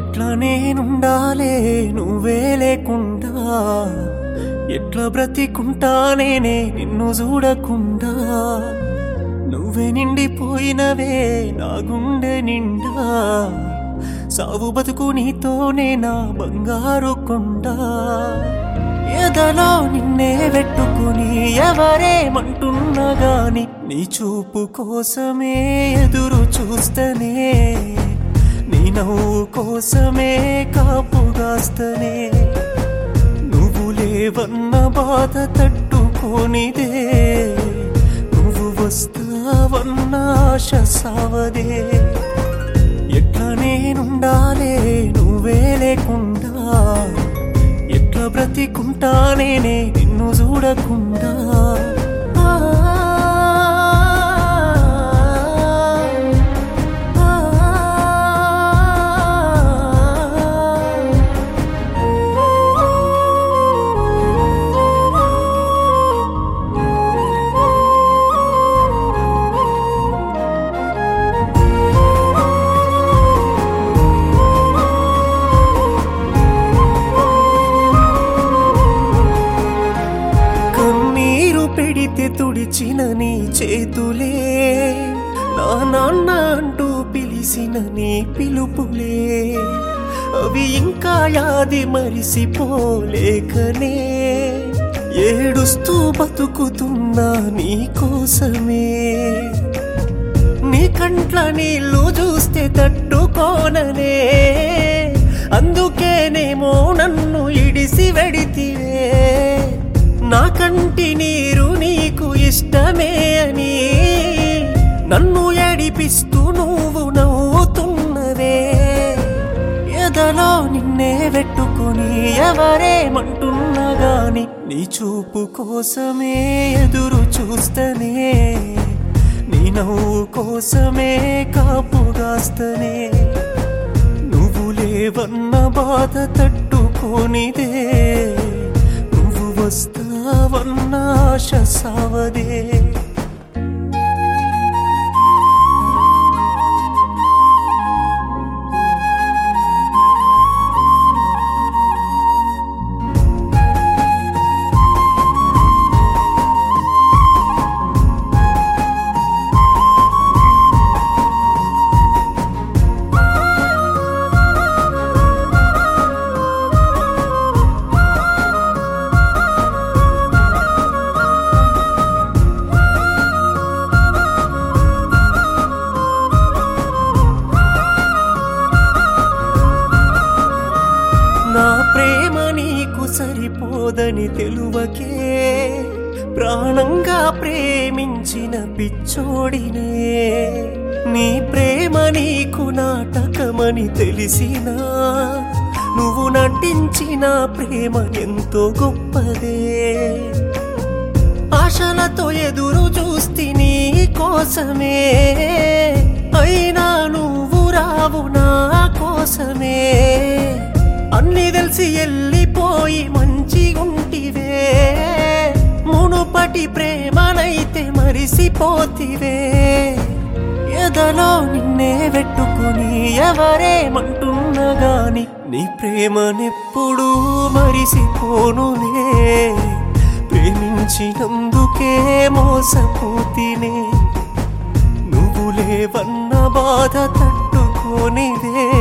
ఎట్లా నేనుండాలే నువ్వే లేకుండా, ఎట్లా బ్రతికుంటానే నిన్ను చూడకుండా. నువ్వే నిండిపోయినవే నా గుండె నిండా, సావు బతుకు నీతోనే నా బంగారు కొండ. ఎదలో నిన్నే పెట్టుకుని ఎవరేమంటున్నా గాని, నీ చూపు కోసమే ఎదురు చూస్తనే, నీ నవ్వు కోసమే కాపుగాస్తనే. నువ్వు లేవన్న బాధ తట్టుకోనిదే, నువ్వు వస్తావన్న ఆశ సావదే. ఎట్లా నేనుండాలే నువ్వే లేకుండా, ఎట్లా బ్రతికుంటానే నిన్ను చూడకుండా. పెడితే తుడిచిన నీ చేతులే, నా నాన్న అంటూ పిలిసిన నీ పిలుపులే, అవి ఇంకా యాది మరిసిపోలేకనే ఏడుస్తూ బతుకుతున్నా నీ కోసమే. నీ కంట్ల నీళ్ళు చూస్తే తట్టుకోననే, అందుకేనేమో నన్ను ఇడిసి వెడితివే. నా కంటి నీరు నీకు ఇష్టమే అని నన్ను ఏడిపిస్తూ నువ్వు నవ్వుతున్నవే. ఎదలో నిన్నే పెట్టుకుని ఎవరేమంటున్నా గాని, నీ చూపు కోసమే ఎదురు చూస్తనే, నీ నవ్వు కోసమే కాపుగాస్తనే. నువ్వు లేవన్న బాధ తట్టుకోనిదే, నువ్వు వస్తావన్న ఆశ సావదే. నా ప్రేమ నీకు సరిపోదని తెలువకే, ప్రాణంగా ప్రేమించిన పిచ్చోడినే. నీ ప్రేమ నీకు నాటకమని తెలిసినా, నువ్వు నటించిన ప్రేమ ఎంతో గొప్పదే. ఆశలతో ఎదురు చూస్తే నీ కోసమే, అయినా నువ్వు రావు నా కోసమే. అన్ని తెలిసి వెళ్ళిపోయి మంచిగుంటివే, మునుపటి ప్రేమనైతే మరిసిపోతివే. ఎదలో నిన్నే పెట్టుకుని ఎవరేమంటున్నా గాని, నీ ప్రేమనెప్పుడూ మరిసిపోనులే. ప్రేమించినందుకే మోసపోతినే, నువ్వు లేవన్న బాధ తట్టుకోనిదే,